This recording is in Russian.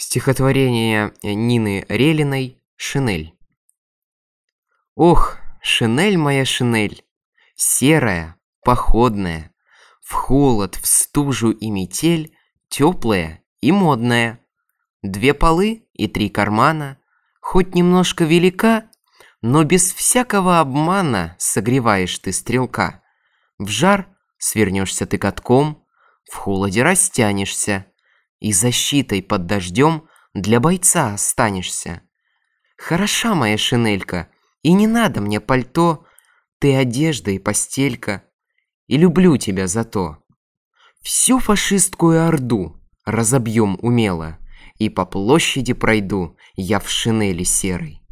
Стихотворение Нины Релиной «Шинель». Ох, шинель моя шинель, серая, походная, в холод, в стужу и метель, теплая и модная. 2 полы и 3 кармана, хоть немножко велика, но без всякого обмана согреваешь ты стрелка. В жар свернешься ты катком, в холоде растянешься, и защитой под дождем для бойца останешься. Хороша моя шинелька, и не надо мне пальто, ты одежда и постелька, и люблю тебя за то. Всю фашистскую орду разобьем умело, и по площади пройду я в шинели серой.